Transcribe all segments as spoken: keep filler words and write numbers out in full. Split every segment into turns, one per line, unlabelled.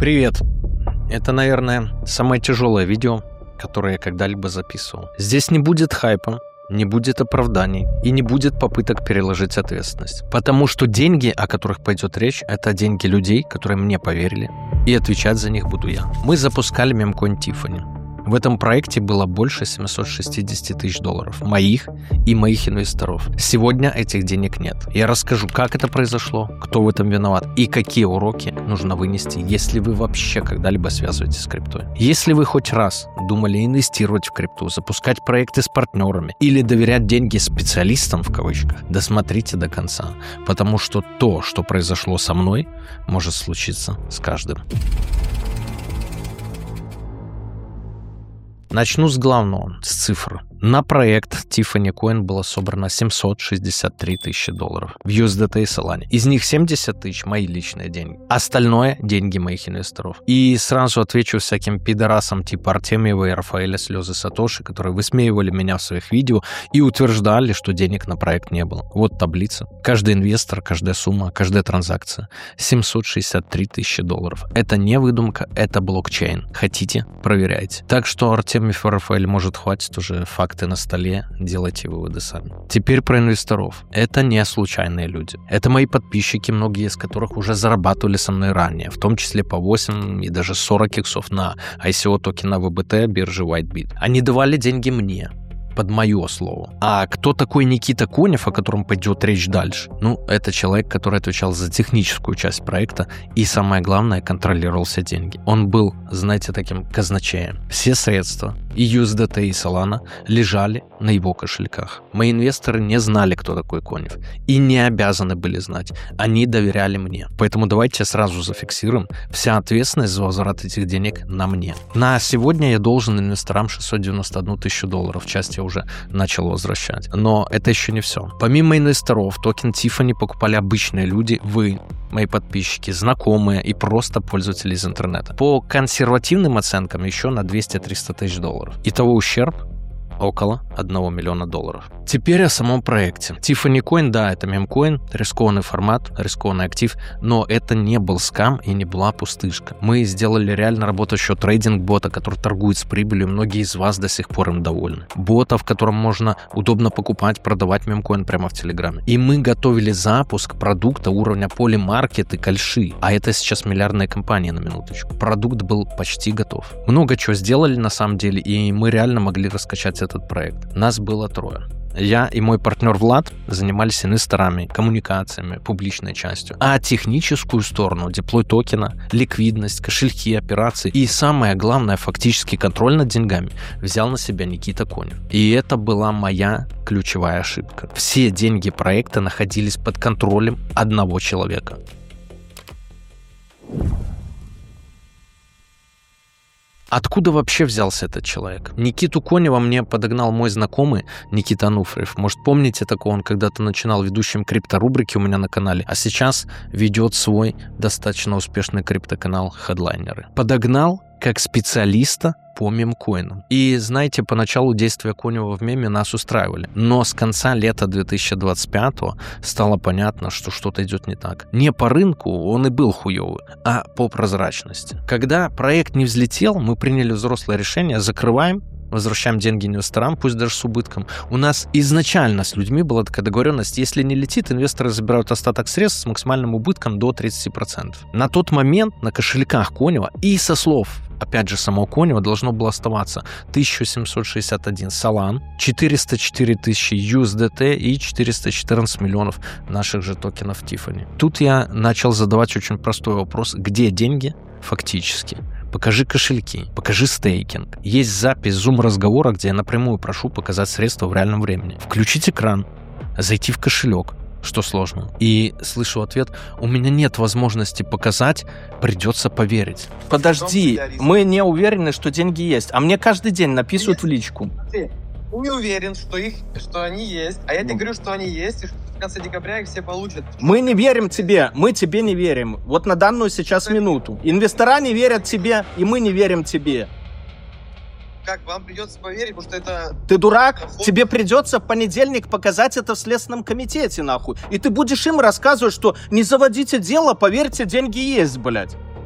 Привет. Это, наверное, самое тяжелое видео, которое я когда-либо записывал. Здесь не будет хайпа, не будет оправданий и не будет попыток переложить ответственность. Потому что деньги, о которых пойдет речь, это деньги людей, которые мне поверили, и отвечать за них буду я. Мы запускали мемкоин Tiffany. В этом проекте было больше семьсот шестьдесят тысяч долларов, моих и моих инвесторов. Сегодня этих денег нет. Я расскажу, как это произошло, кто в этом виноват и какие уроки нужно вынести, если вы вообще когда-либо связываетесь с криптой. Если вы хоть раз думали инвестировать в крипту, запускать проекты с партнерами или доверять деньги специалистам в кавычках, досмотрите до конца, потому что то, что произошло со мной, может случиться с каждым. Начну с главного, с цифр. На проект Tiffany Coin было собрано семьсот шестьдесят три тысячи долларов в ю эс ди ти и Solana. Из них семьдесят тысяч мои личные деньги. Остальное – деньги моих инвесторов. И сразу отвечу всяким пидорасам типа Артемьева и Рафаэля Слезы Сатоши, которые высмеивали меня в своих видео и утверждали, что денег на проект не было. Вот таблица. Каждый инвестор, каждая сумма, каждая транзакция. семьсот шестьдесят три тысячи долларов. Это не выдумка, это блокчейн. Хотите – проверяйте. Так что Артемьев и Рафаэль, может, хватит уже факты на столе, делайте выводы сами. Теперь про инвесторов. Это не случайные люди. Это мои подписчики, многие из которых уже зарабатывали со мной ранее, в том числе по восемь и даже сорок иксов на ай си о токена ви би ти биржи WhiteBit. Они давали деньги мне. Под мое слово. А кто такой Никита Конев, о котором пойдет речь дальше? Ну, это человек, который отвечал за техническую часть проекта и, самое главное, контролировал все деньги. Он был, знаете, таким казначеем. Все средства, и ю эс ди ти, и Solana, лежали на его кошельках. Мои инвесторы не знали, кто такой Конев, и не обязаны были знать. Они доверяли мне. Поэтому давайте сразу зафиксируем. Вся ответственность за возврат этих денег на мне. На сегодня я должен инвесторам шестьсот девяносто одну тысячу долларов. Часть я уже начал возвращать. Но это еще не все. Помимо инвесторов, токен Tiffany покупали обычные люди, вы, мои подписчики, знакомые и просто пользователи из интернета. По консервативным оценкам еще на двести-триста тысяч долларов. Итого ущерб около одного миллиона долларов. Теперь о самом проекте. Tiffany Coin, да, это мемкоин, рискованный формат, рискованный актив, но это не был скам и не была пустышка. Мы сделали реально работающего трейдинг-бота, который торгует с прибылью, многие из вас до сих пор им довольны. Бота, в котором можно удобно покупать, продавать мемкоин прямо в Телеграме. И мы готовили запуск продукта уровня Polymarket и Кальши, а это сейчас миллиардная компания, на минуточку. Продукт был почти готов. Много чего сделали на самом деле, и мы реально могли раскачать этот проект. Нас было трое. Я и мой партнер Влад занимались инвесторами, коммуникациями, публичной частью. А техническую сторону, деплой токена, ликвидность, кошельки, операции и, самое главное, фактический контроль над деньгами взял на себя Никита Конев. И это была моя ключевая ошибка. Все деньги проекта находились под контролем одного человека. Откуда вообще взялся этот человек? Никиту Конева мне подогнал мой знакомый Никита Ануфриев. Может, помните такого? Он когда-то начинал ведущим крипторубрики у меня на канале, а сейчас ведет свой достаточно успешный криптоканал Headlinerы. Подогнал как специалиста по мемкоинам. И знаете, поначалу действия Конева в меме нас устраивали. Но с конца лета две тысячи двадцать пятого стало понятно, что что-то идет не так. Не по рынку, он и был хуёвый, а по прозрачности. Когда проект не взлетел, мы приняли взрослое решение, закрываем, возвращаем деньги инвесторам, пусть даже с убытком. У нас изначально с людьми была такая договоренность, если не летит, инвесторы забирают остаток средств с максимальным убытком до тридцати процентов. На тот момент на кошельках Конева и со слов, опять же, самого Конева должно было оставаться тысяча семьсот шестьдесят один Solana, четыреста четыре тысячи ю эс ди ти и четыреста четырнадцать миллионов наших же токенов Tiffany. Тут я начал задавать очень простой вопрос, где деньги фактически? Покажи кошельки, покажи стейкинг. Есть запись зум-разговора, где я напрямую прошу показать средства в реальном времени. Включить экран, зайти в кошелек. Что сложно? И слышу ответ, у меня нет возможности показать, придется поверить. Подожди, мы не уверены, что деньги есть, а мне каждый день написывают в личку.
Не уверен, что их, что они есть, а я тебе говорю, что они есть, и что в конце декабря их все получат.
Мы не верим тебе, мы тебе не верим. Вот на данную сейчас минуту. Инвестора не верят тебе, и мы не верим тебе.
Как, вам придется поверить, потому что это...
Ты дурак? Ход... Тебе придется в понедельник показать это в Следственном комитете, нахуй. И ты будешь им рассказывать, что не заводите дело, поверьте, деньги есть, блядь.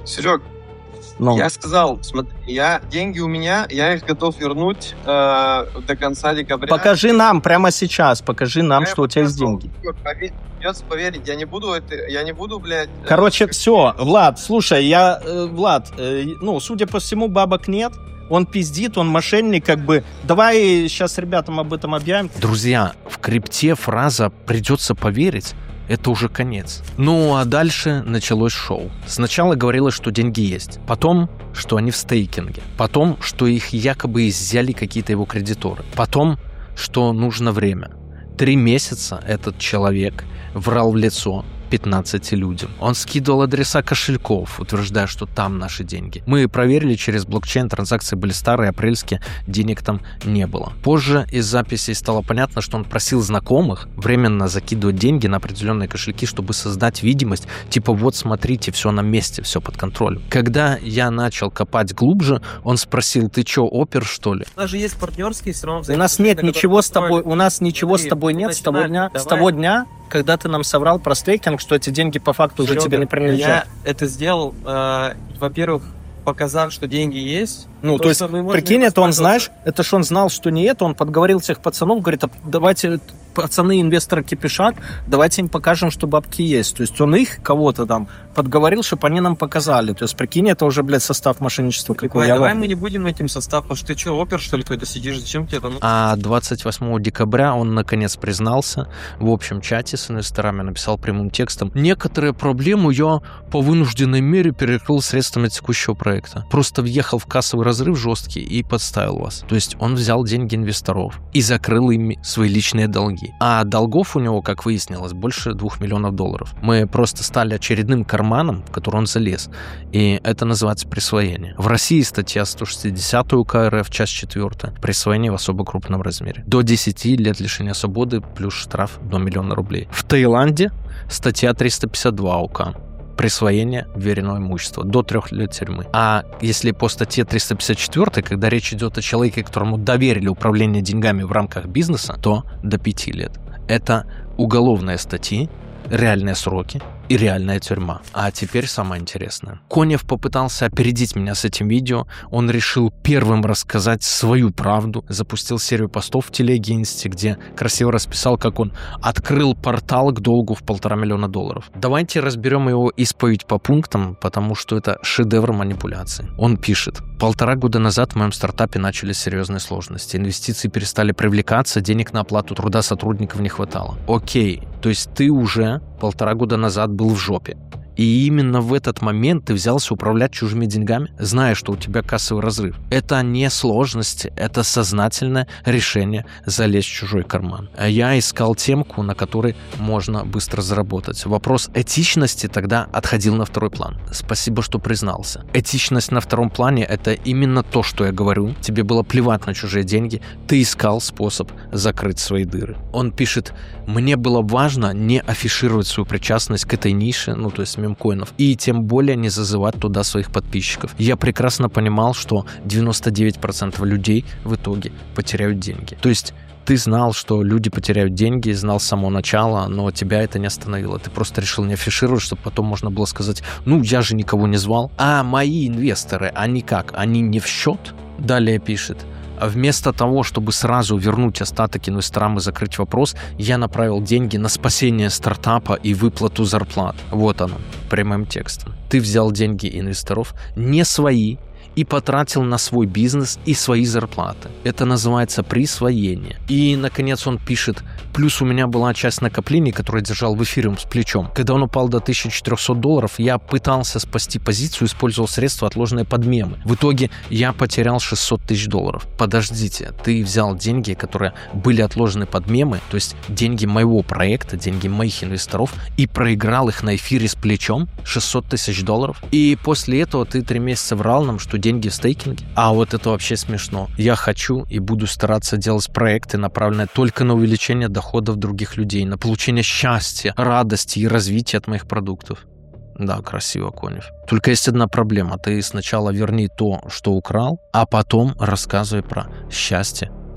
Серег,
Ну,
я сказал, смотри, я, деньги у меня, я их готов вернуть э, до конца декабря.
покажи нам прямо сейчас, покажи нам,
Я
что у тебя есть
показал.
деньги.
Поверь, придется поверить, я не буду это, я не буду, блядь... э,
Короче,
как-
все, Влад, слушай, я, э, Влад, э, ну, судя по всему, бабок нет, он пиздит, он мошенник, как бы. Давай сейчас ребятам об этом объявим.
Друзья, в крипте фраза «придется поверить» — это уже конец. Ну, а дальше началось шоу. Сначала говорилось, что деньги есть. Потом, что они в стейкинге. Потом, что их якобы изъяли какие-то его кредиторы. Потом, что нужно время. Три месяца этот человек врал в лицо пятнадцати людям. Он скидывал адреса кошельков, утверждая, что там наши деньги. Мы проверили через блокчейн, транзакции были старые, апрельские, денег там не было. Позже из записей стало понятно, что он просил знакомых временно закидывать деньги на определенные кошельки, чтобы создать видимость, типа вот смотрите, все на месте, все под контролем. Когда я начал копать глубже, он спросил, ты чё, опер, что ли?
У нас же есть партнерские, все равно...
У нас нет ничего с тобой, у нас ничего с тобой нет с того дня, с того дня, когда ты нам соврал про стейкинг, что эти деньги по факту уже тебе не принадлежат.
Я это сделал, э, во-первых, показав, что деньги есть.
Ну, то есть, прикинь, это он, знаешь, это ж он знал, что не это, он подговорил всех пацанов, говорит, а давайте, пацаны, инвесторы кипишат, давайте им покажем, что бабки есть. То есть он их, кого-то там, подговорил, чтобы они нам показали. То есть, прикинь, это уже, блядь, состав мошенничества.
Давай, давай мы не будем этим состав, потому что ты что, опер, что ли, какой-то сидишь, зачем тебе это? Ну...
А двадцать восьмого декабря он наконец признался в общем чате с инвесторами, написал прямым текстом: некоторые проблемы я по вынужденной мере перекрыл средствами текущего проекта. Просто въехал в кассовый разрыв жесткий и подставил вас. То есть он взял деньги инвесторов и закрыл ими свои личные долги. А долгов у него, как выяснилось, больше двух миллионов долларов. Мы просто стали очередным карманом, в который он залез. И это называется присвоение. В России статья сто шестьдесят УК РФ, часть четвёртая. Присвоение в особо крупном размере. До десяти лет лишения свободы плюс штраф до миллиона рублей. В Таиланде статья триста пятьдесят два УК. Присвоение веренного имущества до трех лет тюрьмы. А если по статье триста пятьдесят четыре, когда речь идет о человеке, которому доверили управление деньгами в рамках бизнеса, то до пяти лет. Это уголовные статьи, реальные сроки и реальная тюрьма. А теперь самое интересное. Конев попытался опередить меня с этим видео. Он решил первым рассказать свою правду. Запустил серию постов в телеге Инсте, где красиво расписал, как он открыл портал к долгу в полтора миллиона долларов. Давайте разберем его исповедь по пунктам, потому что это шедевр манипуляции. Он пишет: полтора года назад в моем стартапе начались серьезные сложности. Инвестиции перестали привлекаться, денег на оплату труда сотрудников не хватало. Окей, то есть ты уже полтора года назад был в жопе. И именно в этот момент ты взялся управлять чужими деньгами, зная, что у тебя кассовый разрыв. Это не сложности, это сознательное решение залезть в чужой карман. А я искал темку, на которой можно быстро заработать. Вопрос этичности тогда отходил на второй план. Спасибо, что признался. Этичность на втором плане — это именно то, что я говорю. Тебе было плевать на чужие деньги. Ты искал способ закрыть свои дыры. Он пишет: мне было важно не афишировать свою причастность к этой нише, ну то есть мемкоинов, и тем более не зазывать туда своих подписчиков. Я прекрасно понимал, что девяносто девять процентов людей в итоге потеряют деньги. То есть ты знал, что люди потеряют деньги, знал с самого начала, но тебя это не остановило. Ты просто решил не афишировать, чтобы потом можно было сказать: ну, я же никого не звал. А мои инвесторы, они как? Они не в счет? Далее пишет: вместо того, чтобы сразу вернуть остаток инвесторам и закрыть вопрос, я направил деньги на спасение стартапа и выплату зарплат. Вот оно, прямым текстом. Ты взял деньги инвесторов, не свои, и потратил на свой бизнес и свои зарплаты. Это называется присвоение. И, наконец, он пишет: плюс у меня была часть накоплений, которые держал в эфире с плечом. Когда он упал до тысячи четырехсот долларов, я пытался спасти позицию, использовал средства, отложенные под мемы. В итоге я потерял шестьсот тысяч долларов. Подождите, ты взял деньги, которые были отложены под мемы, то есть деньги моего проекта, деньги моих инвесторов, и проиграл их на эфире с плечом? шестьсот тысяч долларов? И после этого ты три месяца врал нам, что деньги в стейкинге? А вот это вообще смешно. Я хочу и буду стараться делать проекты, направленные только на увеличение доходов других людей, на получение счастья, радости и развития от моих продуктов. Да, красиво, Конев. Только есть одна проблема. Ты сначала верни то, что украл, а потом рассказывай про счастье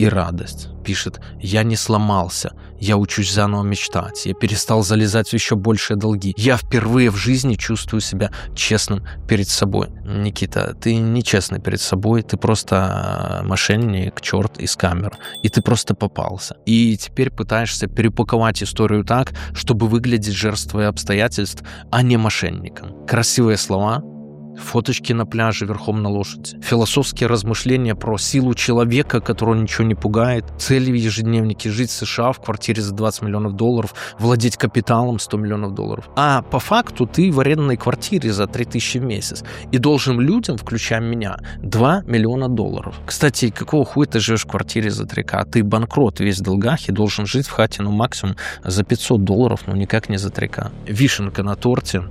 и радость. Пишет: «Я не сломался, я учусь заново мечтать, я перестал залезать в еще большие долги. Я впервые в жизни чувствую себя честным перед собой». Никита, ты не честный перед собой, ты просто мошенник, черт из камер, и ты просто попался. И теперь пытаешься перепаковать историю так, чтобы выглядеть жертвой обстоятельств, а не мошенником. Красивые слова, фоточки на пляже верхом на лошади, философские размышления про силу человека, которого ничего не пугает, цели в ежедневнике: жить в США в квартире за двадцать миллионов долларов, владеть капиталом сто миллионов долларов. А по факту ты в арендной квартире за три тысячи в месяц и должен людям, включая меня, два миллиона долларов. Кстати, какого хуя ты живешь в квартире за три ка? Ты банкрот, весь в долгах, и должен жить в хате, ну, максимум за пятьсот долларов, но никак не за три ка. Вишенка на торте.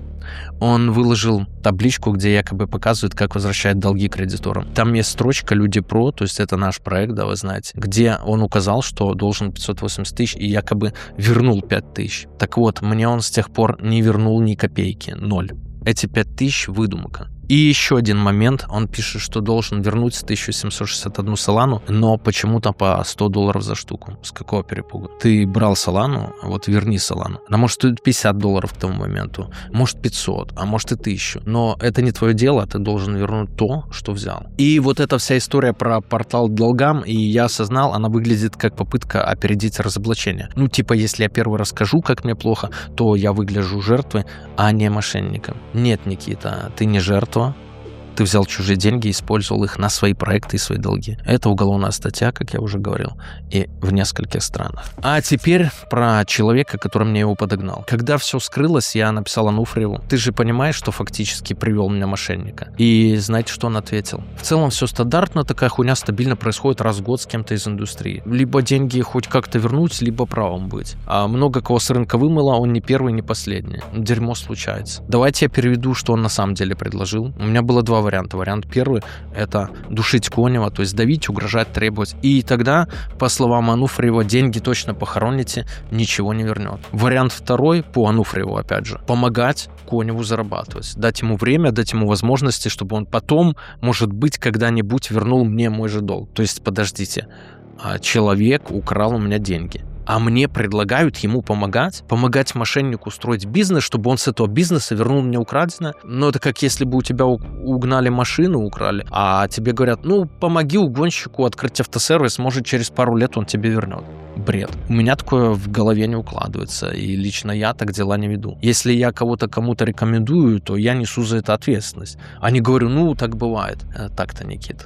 Он выложил табличку, где якобы показывает, как возвращать долги кредиторам. Там есть строчка «Люди про», то есть это наш проект, да, вы знаете, где он указал, что должен пятьсот восемьдесят тысяч и якобы вернул пять тысяч. Так вот, мне он с тех пор не вернул ни копейки, ноль. Эти пять тысяч — выдумка. И еще один момент, он пишет, что должен вернуть тысячу семьсот шестьдесят одну Солану, но почему-то по сто долларов за штуку. С какого перепуга? Ты брал Солану, вот верни Солану. Она может стоить пятьдесят долларов к тому моменту, может пятьсот, а может и тысячу. Но это не твое дело, ты должен вернуть то, что взял. И вот эта вся история про портал к долгам, и я осознал, она выглядит как попытка опередить разоблачение. Ну, типа, если я первый расскажу, как мне плохо, то я выгляжу жертвой, а не мошенником. Нет, Никита, ты не жертва. Ты взял чужие деньги и использовал их на свои проекты и свои долги. Это уголовная статья, как я уже говорил, и в нескольких странах. А теперь про человека, который мне его подогнал. Когда все скрылось, я написал Ануфриеву: «Ты же понимаешь, что фактически привел меня мошенника?» И знаете, что он ответил? В целом все стандартно, такая хуйня стабильно происходит раз в год с кем-то из индустрии. Либо деньги хоть как-то вернуть, либо правом быть. А много кого с рынка вымыло, он не первый, не последний. Дерьмо случается. Давайте я переведу, что он на самом деле предложил. У меня было два варианта. Вариант первый — это душить Конева, то есть давить, угрожать, требовать. И тогда, по словам Ануфриева, деньги точно похороните, ничего не вернет. Вариант второй, по Ануфриеву опять же, помогать Коневу зарабатывать. Дать ему время, дать ему возможности, чтобы он потом, может быть, когда-нибудь вернул мне мой же долг. То есть, подождите, человек украл у меня деньги, а мне предлагают ему помогать, помогать мошеннику строить бизнес, чтобы он с этого бизнеса вернул мне украденное. Но это как если бы у тебя угнали машину, украли, а тебе говорят: ну, помоги угонщику открыть автосервис, может, через пару лет он тебе вернет. Бред. У меня такое в голове не укладывается, и лично я так дела не веду. Если я кого-то кому-то рекомендую, то я несу за это ответственность, а не говорю: ну, так бывает. Так-то, Никита.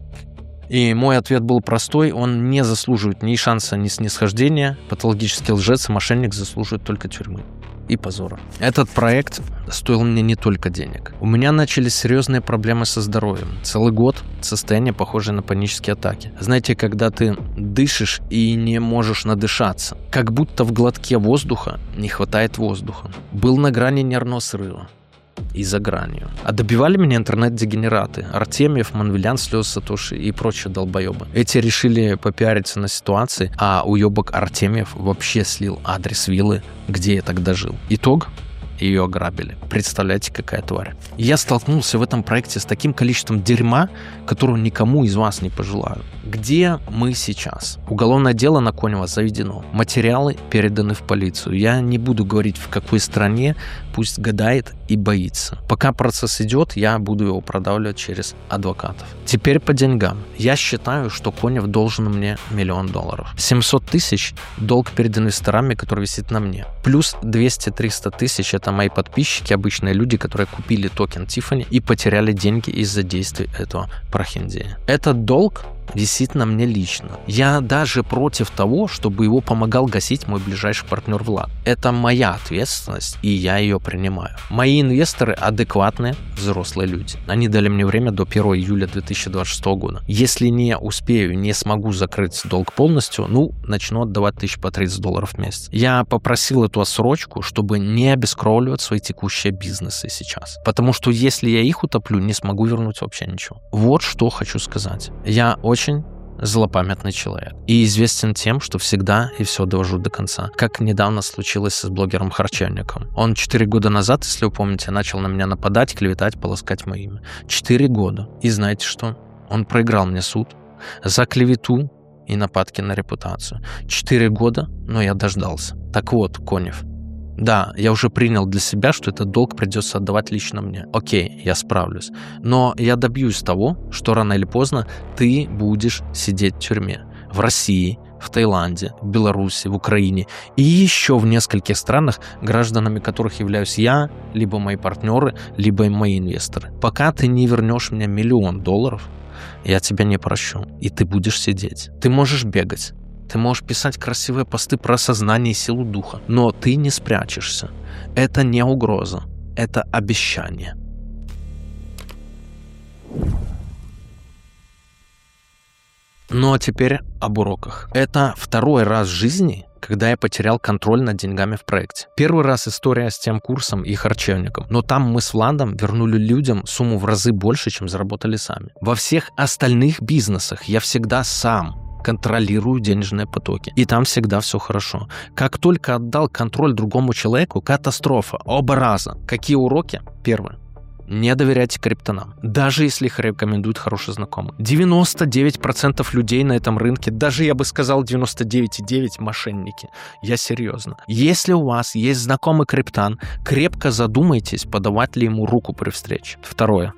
И мой ответ был простой: он не заслуживает ни шанса, ни снисхождения. Патологический лжец и мошенник заслуживают только тюрьмы и позора. Этот проект стоил мне не только денег. У меня начались серьезные проблемы со здоровьем. Целый год состояние, похожее на панические атаки. Знаете, когда ты дышишь и не можешь надышаться, как будто в глотке воздуха не хватает воздуха. Был на грани нервного срыва. И за гранью. А добивали меня интернет-дегенераты. Артемьев, Манвелян, Слез Сатоши и прочие долбоебы. Эти решили попиариться на ситуации, а уебок Артемьев вообще слил адрес виллы, где я тогда жил. Итог? Ее ограбили. Представляете, какая тварь. Я столкнулся в этом проекте с таким количеством дерьма, которого никому из вас не пожелаю. Где мы сейчас? Уголовное дело на Конева заведено. Материалы переданы в полицию. Я не буду говорить, в какой стране, пусть гадает и боится. Пока процесс идет, я буду его продавливать через адвокатов. Теперь по деньгам. Я считаю, что Конев должен мне миллион долларов. семьсот тысяч – долг перед инвесторами, который висит на мне. Плюс двести-триста тысяч – это мои подписчики, обычные люди, которые купили токен Тиффани и потеряли деньги из-за действий этого прохиндея. Этот долг висит на мне лично. Я даже против того, чтобы его помогал гасить мой ближайший партнер Влад. Это моя ответственность, и я ее принимаю. Мои инвесторы адекватные, взрослые люди. Они дали мне время до первого июля две тысячи двадцать шестого года. Если не успею, не смогу закрыть долг полностью, ну, начну отдавать тысяч по тридцать долларов в месяц. Я попросил эту отсрочку, чтобы не обескровливать свои текущие бизнесы сейчас. Потому что если я их утоплю, не смогу вернуть вообще ничего. Вот что хочу сказать. Я очень очень злопамятный человек. И известен тем, что всегда и все довожу до конца. Как недавно случилось с блогером Харчевником. Он четыре года назад, если вы помните, начал на меня нападать, клеветать, полоскать мое имя. Четыре года. И знаете что? Он проиграл мне суд за клевету и нападки на репутацию. Четыре года, но я дождался. Так вот, Конев, да, я уже принял для себя, что этот долг придется отдавать лично мне. Окей, я справлюсь. Но я добьюсь того, что рано или поздно ты будешь сидеть в тюрьме. В России, в Таиланде, в Беларуси, в Украине и еще в нескольких странах, гражданами которых являюсь я, либо мои партнеры, либо мои инвесторы. Пока ты не вернешь мне миллион долларов, я тебя не прощу, и ты будешь сидеть. Ты можешь бегать, ты можешь писать красивые посты про осознание и силу духа, но ты не спрячешься. Это не угроза, это обещание. Ну а теперь об уроках. Это второй раз в жизни, когда я потерял контроль над деньгами в проекте. Первый раз история с тем курсом и харчевником, но там мы с Владом вернули людям сумму в разы больше, чем заработали сами. Во всех остальных бизнесах я всегда сам контролирую денежные потоки. И там всегда все хорошо. Как только отдал контроль другому человеку, катастрофа. Оба раза. Какие уроки? Первое. Не доверяйте криптонам, даже если их рекомендуют хорошие знакомые. девяносто девять процентов людей на этом рынке, даже я бы сказал девяносто девять целых девять десятых мошенники. Я серьезно. Если у вас есть знакомый криптан, крепко задумайтесь, подавать ли ему руку при встрече. Второе.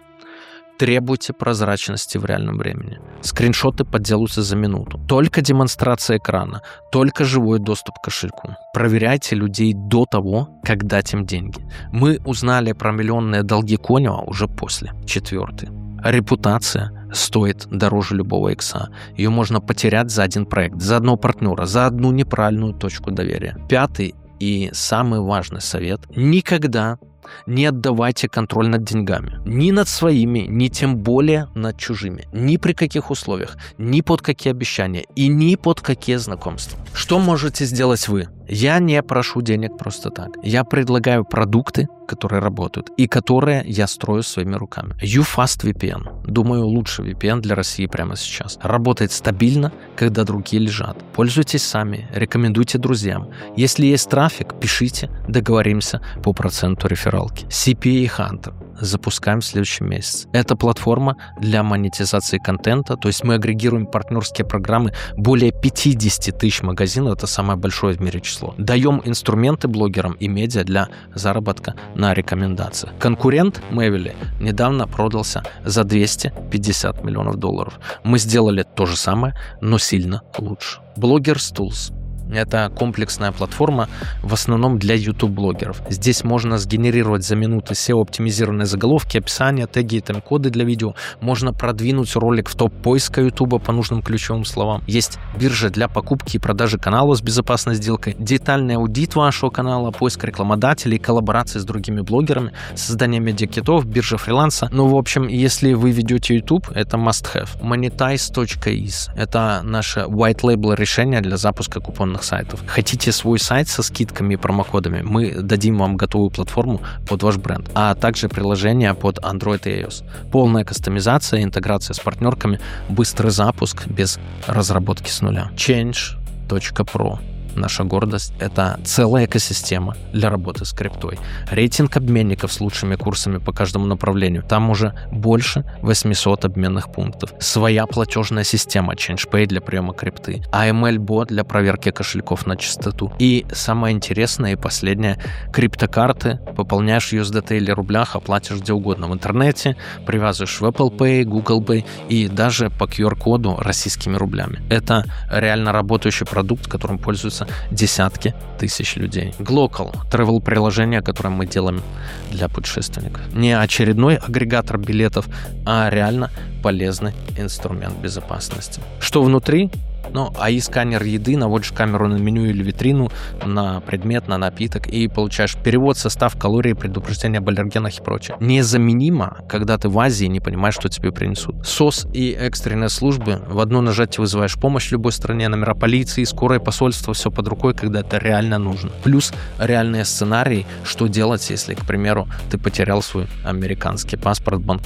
Требуйте прозрачности в реальном времени. Скриншоты подделаются за минуту. Только демонстрация экрана, только живой доступ к кошельку. Проверяйте людей до того, как дать им деньги. Мы узнали про миллионные долги Конева уже после. Четвертый. Репутация стоит дороже любого икса. Ее можно потерять за один проект, за одного партнера, за одну неправильную точку доверия. Пятый и самый важный совет. Никогда не отдавайте контроль над деньгами. Ни над своими, ни тем более над чужими. Ни при каких условиях, ни под какие обещания и ни под какие знакомства. Что можете сделать вы? Я не прошу денег просто так. Я предлагаю продукты, которые работают и которые я строю своими руками. YouFast ви пи эн. Думаю, лучший ви пи эн для России прямо сейчас. Работает стабильно, когда другие лежат. Пользуйтесь сами, рекомендуйте друзьям. Если есть трафик, пишите, договоримся по проценту рефералки. си пи эй Hunter. Запускаем в следующем месяце. Это платформа для монетизации контента, то есть мы агрегируем партнерские программы более пятьдесят тысяч магазинов, это самое большое в мире число. Даем инструменты блогерам и медиа для заработка на рекомендациях. Конкурент Mavily недавно продался за двести пятьдесят миллионов долларов. Мы сделали то же самое, но сильно лучше. Bloggers Tools. Это комплексная платформа, в основном для YouTube-блогеров. Здесь можно сгенерировать за минуту сео-оптимизированные заголовки, описания, теги и тайм-коды для видео. Можно продвинуть ролик в топ поиска YouTube по нужным ключевым словам. Есть биржа для покупки и продажи канала с безопасной сделкой, детальный аудит вашего канала, поиск рекламодателей, коллаборации с другими блогерами, создание медиакитов, биржа фриланса. Ну, в общем, если вы ведете YouTube, это must-have. Monetize точка из. Это наше white label решение для запуска купонных сайтов. Хотите свой сайт со скидками и промокодами? Мы дадим вам готовую платформу под ваш бренд, а также приложение под Android и iOS. Полная кастомизация, интеграция с партнерками, быстрый запуск без разработки с нуля. Change точка про. Наша гордость — это целая экосистема для работы с криптой. Рейтинг обменников с лучшими курсами по каждому направлению. Там уже больше восемьсот обменных пунктов. Своя платежная система ChangePay для приема крипты. эй эм эл-бот для проверки кошельков на чистоту. И самое интересное и последнее — криптокарты. Пополняешь ю эс ди ти или рублях, оплатишь где угодно в интернете, привязываешь в Apple Pay, Google Pay и даже по ку ар-коду российскими рублями. Это реально работающий продукт, которым пользуются десятки тысяч людей. Glocal — travel-приложение, которое мы делаем для путешественников. Не очередной агрегатор билетов, а реально полезный инструмент безопасности. Что внутри? Ну, эй ай-сканер еды, наводишь камеру на меню или витрину, на предмет, на напиток и получаешь перевод, состав, калорий, предупреждение об аллергенах и прочее. Незаменимо, когда ты в Азии не понимаешь, что тебе принесут. СОС и экстренные службы. В одно нажатие вызываешь помощь в любой стране, номера полиции, скорое, посольство, все под рукой, когда это реально нужно. Плюс реальные сценарии, что делать, если, к примеру, ты потерял свой американский паспорт в Бангкоке.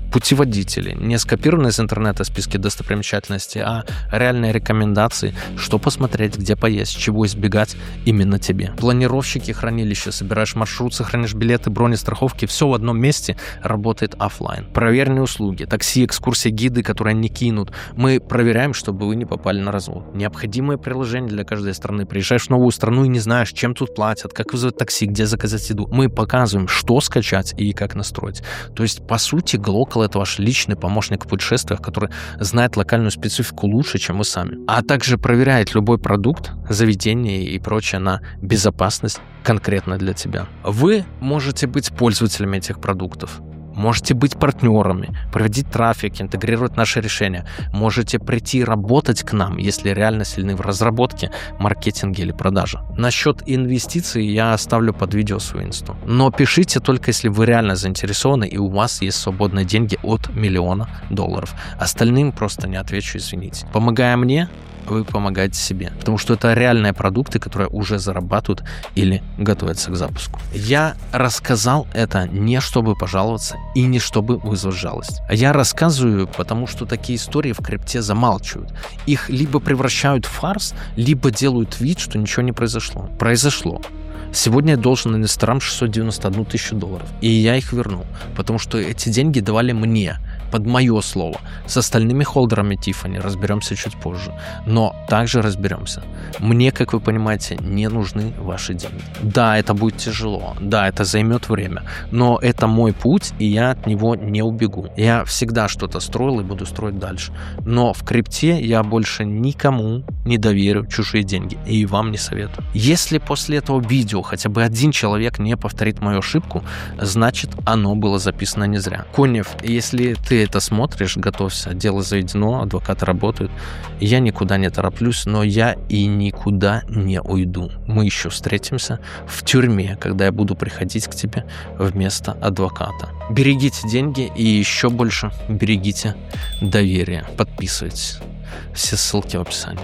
путеводители, не скопированные из интернета списки достопримечательностей, а реальные рекомендации, что посмотреть, где поесть, чего избегать именно тебе. Планировщики хранилища, собираешь маршрут, сохранишь билеты, брони, страховки, все в одном месте работает офлайн. Проверенные услуги, такси, экскурсии, гиды, которые не кинут. Мы проверяем, чтобы вы не попали на развод. Необходимое приложение для каждой страны. Приезжаешь в новую страну и не знаешь, чем тут платят, как вызвать такси, где заказать еду. Мы показываем, что скачать и как настроить. То есть, по сути, Glocal — это ваш личный помощник в путешествиях, который знает локальную специфику лучше, чем вы сами. А также проверяет любой продукт, заведение и прочее на безопасность конкретно для тебя. Вы можете быть пользователями этих продуктов. Можете быть партнерами, проводить трафик, интегрировать наши решения. Можете прийти работать к нам, если реально сильны в разработке, маркетинге или продаже. Насчет инвестиций я оставлю под видео свою инсту. Но пишите только, если вы реально заинтересованы и у вас есть свободные деньги от миллиона долларов. Остальным просто не отвечу, извините. Помогая мне, вы помогаете себе. Потому что это реальные продукты, которые уже зарабатывают или готовятся к запуску. Я рассказал это не чтобы пожаловаться и не чтобы вызвать жалость. Я рассказываю, потому что такие истории в крипте замалчивают. Их либо превращают в фарс, либо делают вид, что ничего не произошло. Произошло. Сегодня я должен инвесторам шестьсот девяносто одну тысячу долларов. И я их верну. Потому что эти деньги давали мне. Под мое слово. С остальными холдерами Tiffany разберемся чуть позже. Но также разберемся. Мне, как вы понимаете, не нужны ваши деньги. Да, это будет тяжело. Да, это займет время. Но это мой путь, и я от него не убегу. Я всегда что-то строил и буду строить дальше. Но в крипте я больше никому не доверю чужие деньги. И вам не советую. Если после этого видео хотя бы один человек не повторит мою ошибку, значит, оно было записано не зря. Конев, если ты это смотришь, готовься, дело заведено, адвокаты работают. Я никуда не тороплюсь, но я и никуда не уйду. Мы еще встретимся в тюрьме, когда я буду приходить к тебе вместо адвоката. Берегите деньги и еще больше берегите доверие. Подписывайтесь. Все ссылки в описании.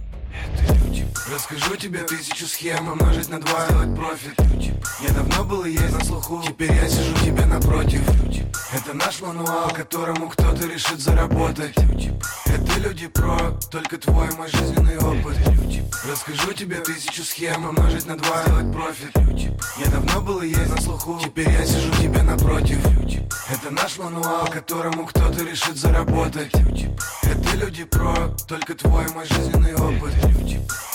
Расскажу тебе тысячу схем, умножить на два, сделать профит. Я давно был и есть на слуху, теперь я сижу тебе напротив. Это наш мануал, которому кто-то решит заработать. Это люди про, только твой мой жизненный опыт. Расскажу тебе тысячу схем, умножить на два, сделать профит. Я давно был и есть на слуху, теперь я сижу тебе напротив. Это наш мануал, которому кто-то решит заработать. Это люди про, только твой мой жизненный опыт.